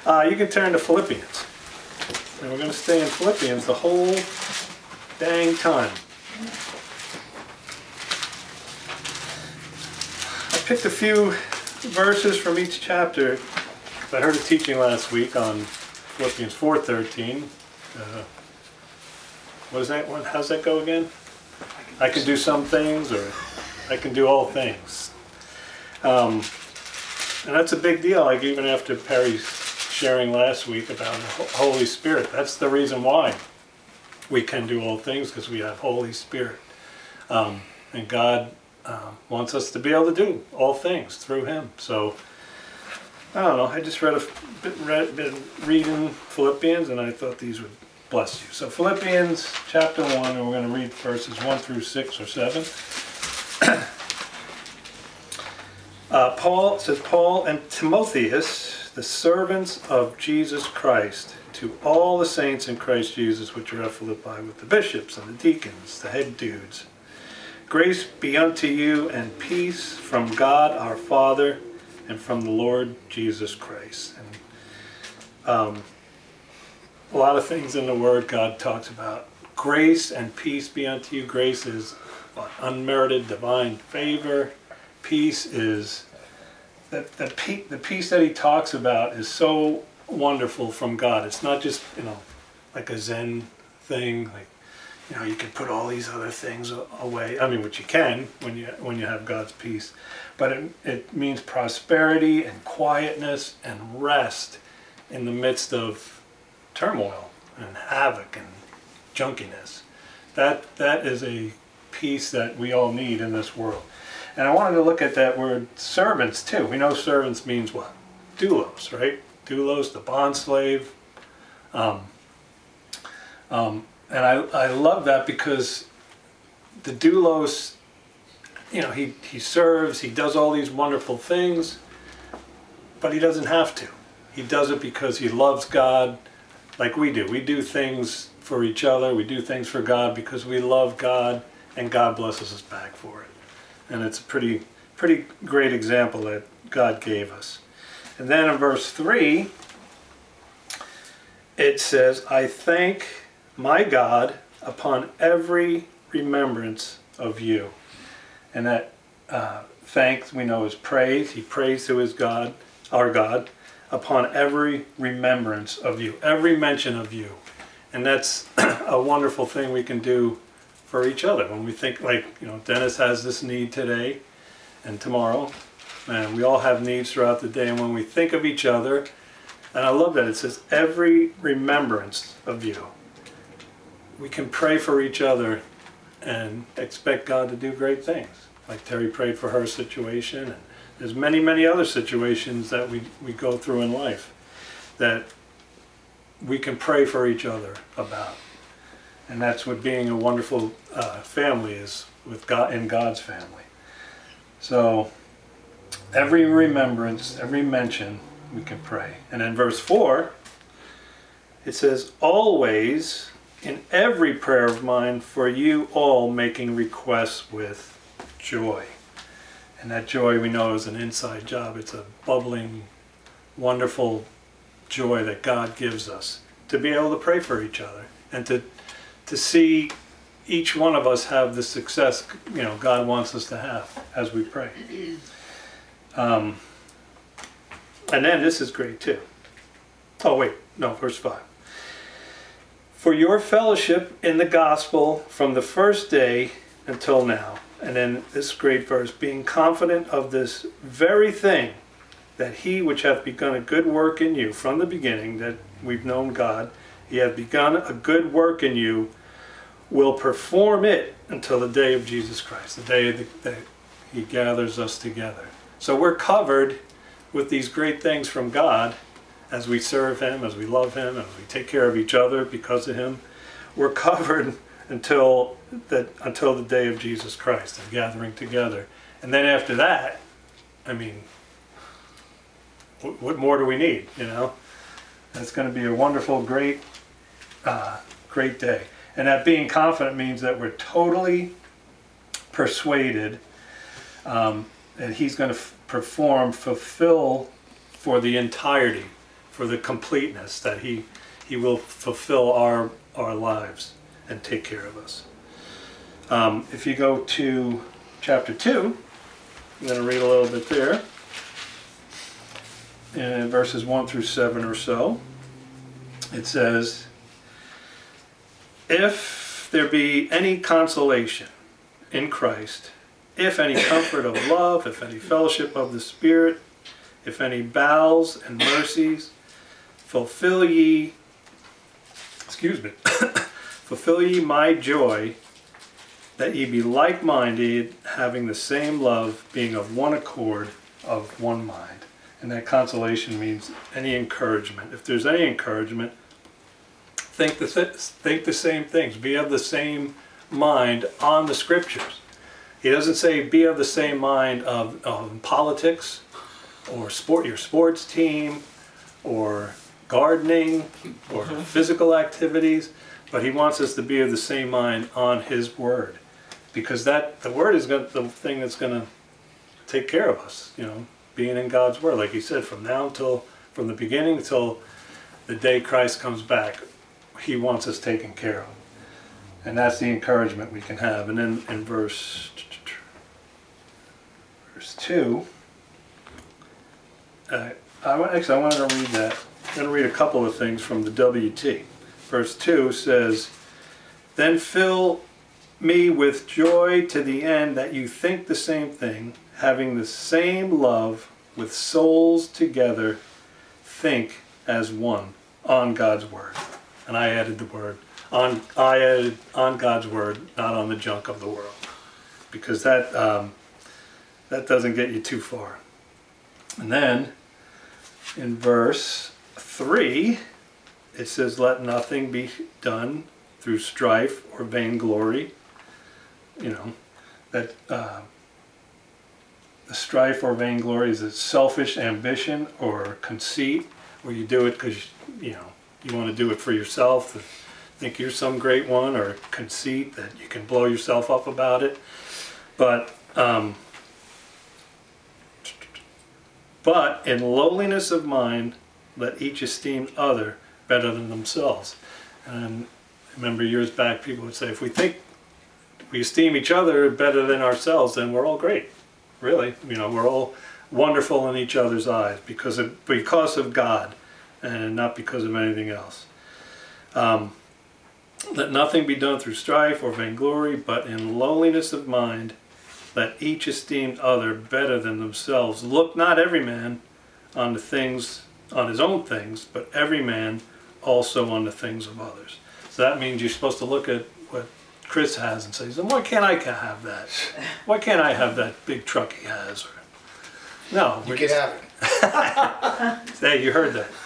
You can turn to Philippians. And we're going to stay in Philippians the whole dang time. I picked a few verses from each chapter. I heard a teaching last week on Philippians 4:13. What is that one? How's that go again? I can do some things, or I can do all things. And that's a big deal. Like even after Perry's sharing last week about the Holy Spirit, that's the reason why we can do all things, because we have Holy Spirit. And God wants us to be able to do all things through Him. So, I don't know, I just been reading Philippians, and I thought these would bless you. So Philippians chapter 1, and we're going to read verses 1 through 6 or 7. Paul and Timotheus, the servants of Jesus Christ, to all the saints in Christ Jesus which are at Philippi, with the bishops and the deacons, the head dudes. Grace be unto you and peace from God our Father and from the Lord Jesus Christ. And a lot of things in the Word God talks about. Grace and peace be unto you. Grace is unmerited divine favor. Peace is the peace that he talks about is so wonderful from God. It's not just like a Zen thing, like you can put all these other things away. I mean, which you can when you have God's peace, but it means prosperity and quietness and rest in the midst of turmoil and havoc and junkiness. That is a peace that we all need in this world. And I wanted to look at that word servants too. We know servants means what? Doulos, right? Doulos, the bond slave. And I love that because the doulos, he serves, he does all these wonderful things, but he doesn't have to. He does it because he loves God like we do. We do things for each other, we do things for God because we love God, and God blesses us back for it. And it's a pretty great example that God gave us. And then in verse 3, it says, I thank my God upon every remembrance of you. And that thanks we know is praise. He prays to his God, our God, upon every remembrance of you, every mention of you. And that's a wonderful thing we can do for each other. When we think, Dennis has this need today and tomorrow, and we all have needs throughout the day, and when we think of each other, and I love that it says every remembrance of you, we can pray for each other and expect God to do great things. Like Terry prayed for her situation, and there's many other situations that we go through in life that we can pray for each other about. And that's what being a wonderful family is, with God, in God's family. So every remembrance, every mention, we can pray. And in verse 4, it says, always in every prayer of mine for you all making requests with joy. And that joy we know is an inside job. It's a bubbling, wonderful joy that God gives us to be able to pray for each other and to see each one of us have the success God wants us to have as we pray. And then this is great too. Verse 5. For your fellowship in the gospel from the first day until now. And then this great verse, being confident of this very thing, that he which hath begun a good work in you from the beginning, that we've known God, he hath begun a good work in you, will perform it until the day of Jesus Christ, the day that he gathers us together. So we're covered with these great things from God as we serve him, as we love him, as we take care of each other because of him. We're covered until the day of Jesus Christ and gathering together. And then after that, what more do we need, That's going to be a wonderful, great day. And that being confident means that we're totally persuaded that he's going to fulfill for the entirety, for the completeness, that he will fulfill our lives and take care of us. If you go to chapter 2, I'm going to read a little bit there, in verses 1 through 7 or so. It says, if there be any consolation in Christ, if any comfort of love, if any fellowship of the Spirit, if any bowels and mercies, fulfill ye my joy, that ye be like-minded, having the same love, being of one accord, of one mind. And that consolation means any encouragement. If there's any encouragement, think the same things. Be of the same mind on the Scriptures. He doesn't say be of the same mind of politics, or your sports team, or gardening, or physical activities, but he wants us to be of the same mind on his word, because the word is the thing that's going to take care of us. Being in God's word, like he said, from the beginning until the day Christ comes back, he wants us taken care of, and that's the encouragement we can have. And then in verse 2. I wanted to read that. I'm going to read a couple of things from the WT. Verse 2 says, then fill me with joy to the end that you think the same thing, having the same love, with souls together, think as one, on God's word. And I added the word, on God's word, not on the junk of the world. Because that doesn't get you too far. And then, in verse 3, it says, let nothing be done through strife or vainglory. The strife or vainglory is a selfish ambition or conceit, where you do it because you want to do it for yourself, think you're some great one, or conceit that you can blow yourself up about it. But in lowliness of mind, let each esteem other better than themselves. And I remember years back, people would say, if we think we esteem each other better than ourselves, then we're all great. Really, we're all wonderful in each other's eyes because of God, and not because of anything else. Let nothing be done through strife or vainglory, but in lowliness of mind, let each esteem other better than themselves. Look not every man on his own things, but every man also on the things of others. So that means you're supposed to look at what Chris has and say, why can't I have that? Why can't I have that big truck he has? No, you can have it. Hey, you heard that.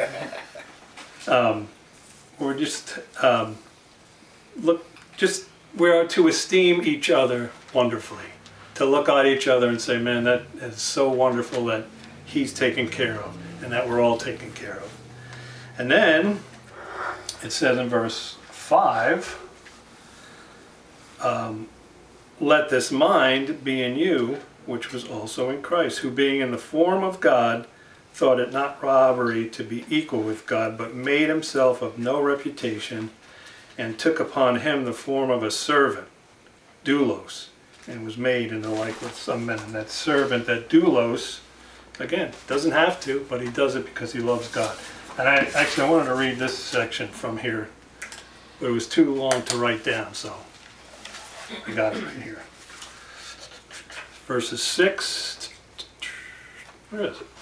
We are to esteem each other wonderfully, to look at each other and say, man, that is so wonderful that he's taken care of, and that we're all taken care of. And then it says in verse 5, let this mind be in you, which was also in Christ, who being in the form of God, thought it not robbery to be equal with God, but made himself of no reputation, and took upon him the form of a servant, doulos, and was made in the likeness of men. And that servant, that doulos, again, doesn't have to, but he does it because he loves God. And I wanted to read this section from here, but it was too long to write down, so I got it right here. Verses 6, where is it?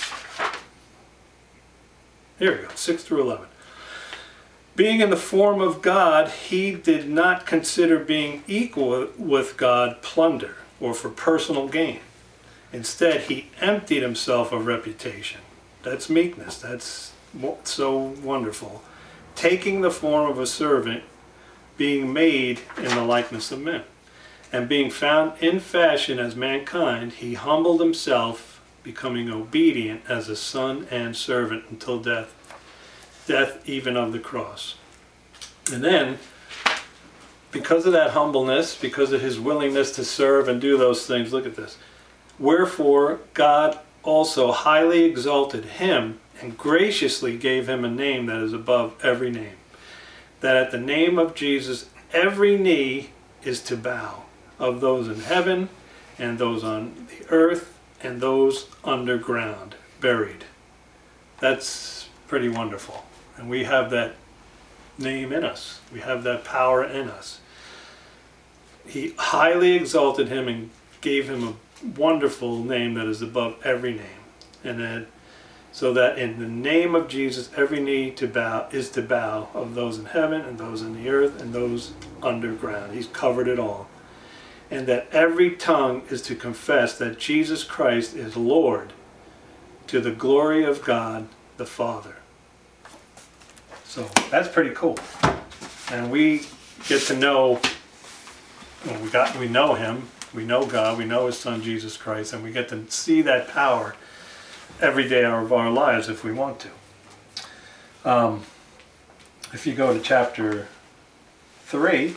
Here we go, 6 through 11. Being in the form of God, he did not consider being equal with God plunder or for personal gain. Instead, he emptied himself of reputation. That's meekness. That's so wonderful. Taking the form of a servant, being made in the likeness of men. And being found in fashion as mankind, he humbled himself, becoming obedient as a son and servant until death even of the cross. And then, because of that humbleness, because of his willingness to serve and do those things, look at this. Wherefore God also highly exalted him and graciously gave him a name that is above every name, that at the name of Jesus every knee is to bow, of those in heaven and those on the earth and those underground, buried. That's pretty wonderful. And we have that name in us. We have that power in us. He highly exalted him and gave him a wonderful name that is above every name. And then, so that in the name of Jesus, every knee is to bow, of those in heaven and those in the earth and those underground. He's covered it all. And that every tongue is to confess that Jesus Christ is Lord, to the glory of God the Father. So that's pretty cool. And we get to know, we know him, we know God, we know his son Jesus Christ, and we get to see that power every day of our lives if we want to. If you go to chapter 3,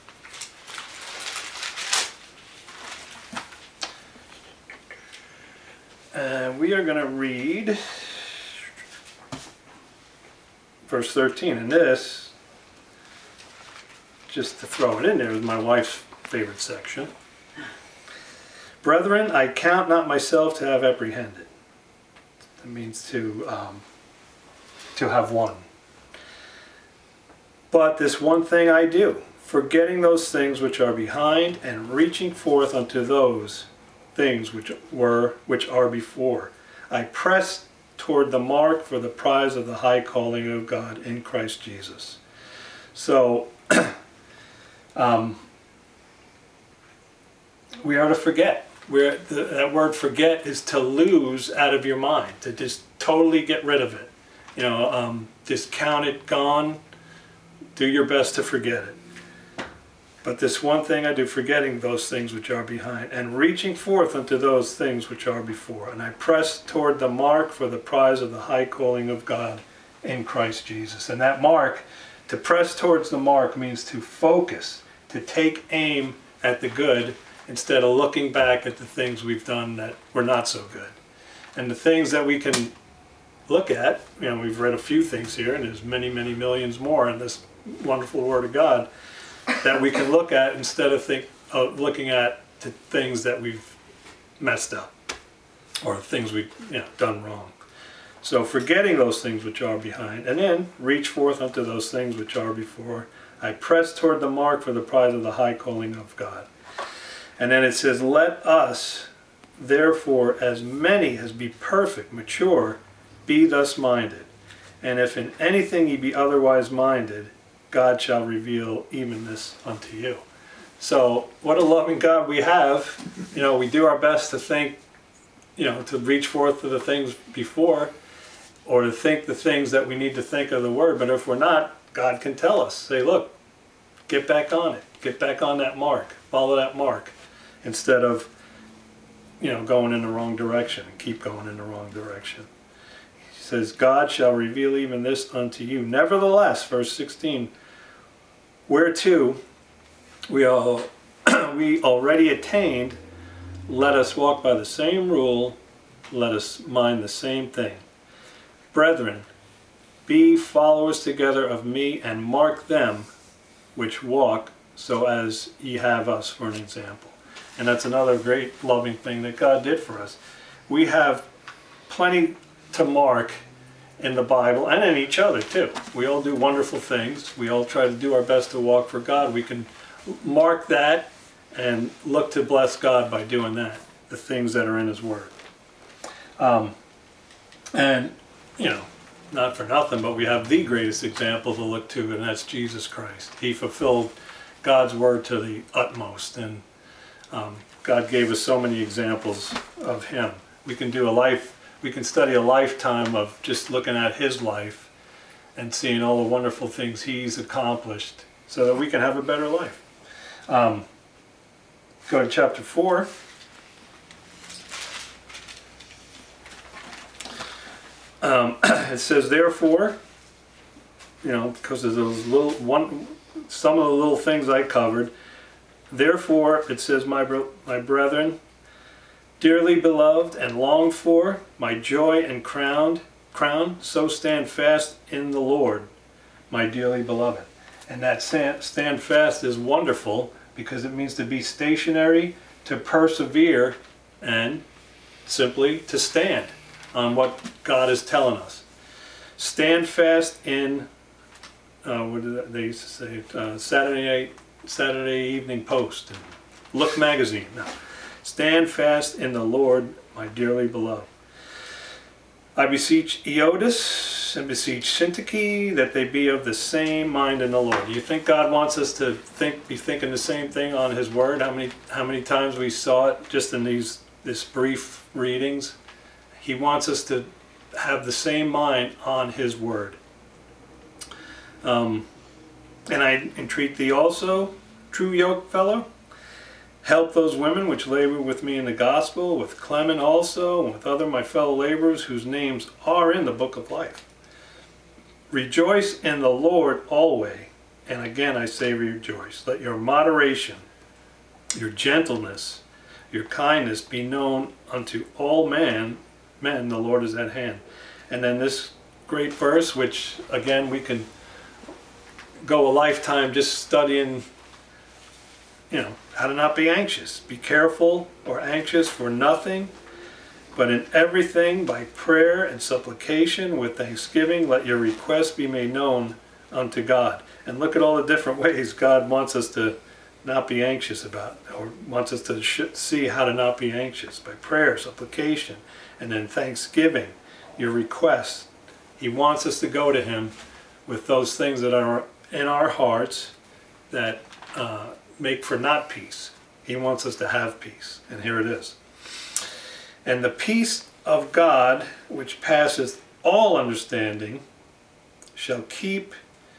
we are going to read verse 13, and this, just to throw it in there, is my wife's favorite section. Brethren, I count not myself to have apprehended. That means to have won. But this one thing I do, forgetting those things which are behind, and reaching forth unto those things which are before. I press toward the mark for the prize of the high calling of God in Christ Jesus. So, we are to forget. That word forget is to lose out of your mind, to just totally get rid of it. Discount it, gone. Do your best to forget it. But this one thing I do, forgetting those things which are behind, and reaching forth unto those things which are before. And I press toward the mark for the prize of the high calling of God in Christ Jesus. And that mark, to press towards the mark, means to focus, to take aim at the good, instead of looking back at the things we've done that were not so good. And the things that we can look at, we've read a few things here, and there's many, many millions more in this wonderful Word of God, that we can look at instead of looking at the things that we've messed up or things we've done wrong. So forgetting those things which are behind, and then reach forth unto those things which are before. I press toward the mark for the prize of the high calling of God. And then it says, let us therefore, as many as be perfect, mature, be thus minded. And if in anything ye be otherwise minded, God shall reveal even this unto you. So what a loving God we have. We do our best to think, to reach forth to the things before, or to think the things that we need to think of the Word. But if we're not, God can tell us, say, look, get back on it. Get back on that mark. Follow that mark. Instead of, going in the wrong direction, and keep going in the wrong direction. He says, God shall reveal even this unto you. Nevertheless, verse 16, whereto we already attained, let us walk by the same rule, let us mind the same thing. Brethren, be followers together of me, and mark them which walk, so as ye have us for an example. And that's another great loving thing that God did for us. We have plenty to mark in the Bible, and in each other too. We all do wonderful things. We all try to do our best to walk for God. We can mark that and look to bless God by doing that, the things that are in His Word. And, not for nothing, but we have the greatest example to look to, and that's Jesus Christ. He fulfilled God's Word to the utmost, and God gave us so many examples of Him. We can study a lifetime of just looking at His life and seeing all the wonderful things He's accomplished so that we can have a better life. Go to chapter 4. It says, therefore, because of those some of the little things I covered, therefore, it says, my brethren, dearly beloved and longed for, my joy and crown, crown, so stand fast in the Lord, my dearly beloved. And that stand fast is wonderful because it means to be stationary, to persevere, and simply to stand on what God is telling us. Stand fast in, what did they used to say, Saturday Evening Post and Look Magazine. No. Stand fast in the Lord, my dearly beloved. I beseech Eodis and beseech Syntyche that they be of the same mind in the Lord. Do you think God wants us to be thinking the same thing on His Word? How many times we saw it just in this brief readings? He wants us to have the same mind on His Word. And I entreat thee also, true yoke fellow, help those women which labor with me in the gospel, with Clement also, and with other my fellow laborers whose names are in the book of life. Rejoice in the Lord always, and again I say rejoice. Let your moderation, your gentleness, your kindness be known unto all men, the Lord is at hand. And then this great verse, which again we can go a lifetime just studying, how to not be anxious. Be careful or anxious for nothing, but in everything by prayer and supplication with thanksgiving let your requests be made known unto God. And look at all the different ways God wants us to not be anxious about, or wants us to see how to not be anxious. By prayer, supplication, and then thanksgiving, your requests. He wants us to go to Him with those things that are in our hearts that make for not peace. He wants us to have peace, and here it is. And the peace of God, which passeth all understanding, shall keep,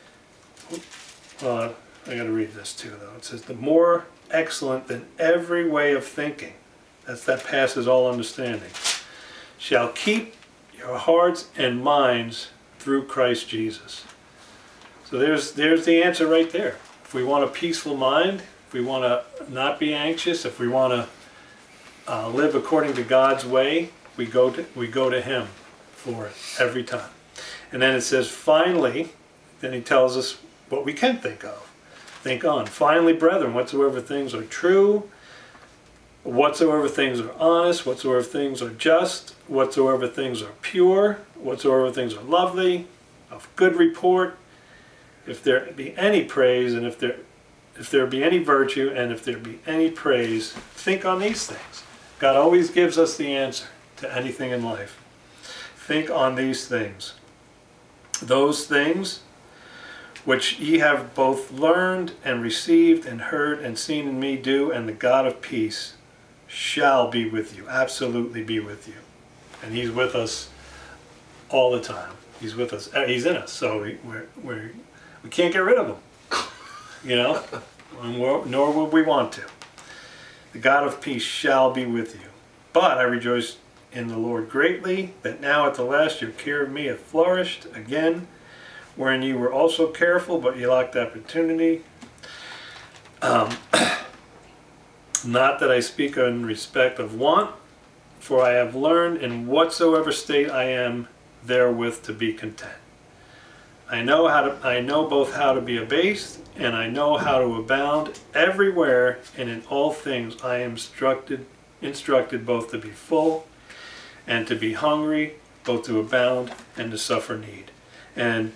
I got to read this too though. It says, the more excellent than every way of thinking, that passes all understanding, shall keep your hearts and minds through Christ Jesus. So there's the answer right there. If we want a peaceful mind, if we want to not be anxious, if we want to live according to God's way, we go to Him for it every time. And then it says, finally, then He tells us what we can think of. Think on. Finally, brethren, whatsoever things are true, whatsoever things are honest, whatsoever things are just, whatsoever things are pure, whatsoever things are lovely, of good report, if there be any praise, and if there be any virtue, and if there be any praise, think on these things. God always gives us the answer to anything in life. Think on these things. Those things which ye have both learned and received and heard and seen in me do, and the God of peace shall be with you, absolutely be with you. And He's with us all the time. He's with us. He's in us, so we can't get rid of Him, nor would we want to. The God of peace shall be with you. But I rejoice in the Lord greatly, that now at the last your care of me hath flourished again, wherein you were also careful, but you lacked opportunity. Not that I speak in respect of want, for I have learned in whatsoever state I am therewith to be content. I know both how to be abased, and I know how to abound everywhere, and in all things I am instructed both to be full and to be hungry, both to abound and to suffer need. And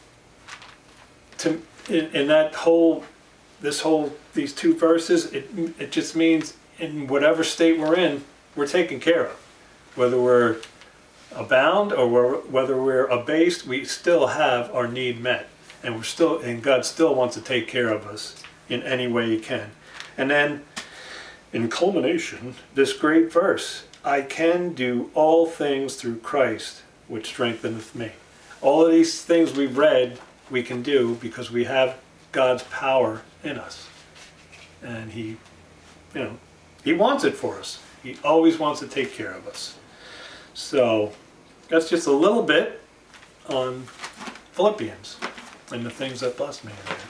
in these two verses, it just means in whatever state we're in, we're taken care of. Whether we're abound or whether we're abased, we still have our need met, and God still wants to take care of us in any way He can. And then, in culmination, this great verse: I can do all things through Christ, which strengtheneth me. All of these things we've read, we can do because we have God's power in us, and He wants it for us. He always wants to take care of us. So that's just a little bit on Philippians and the things that bless me.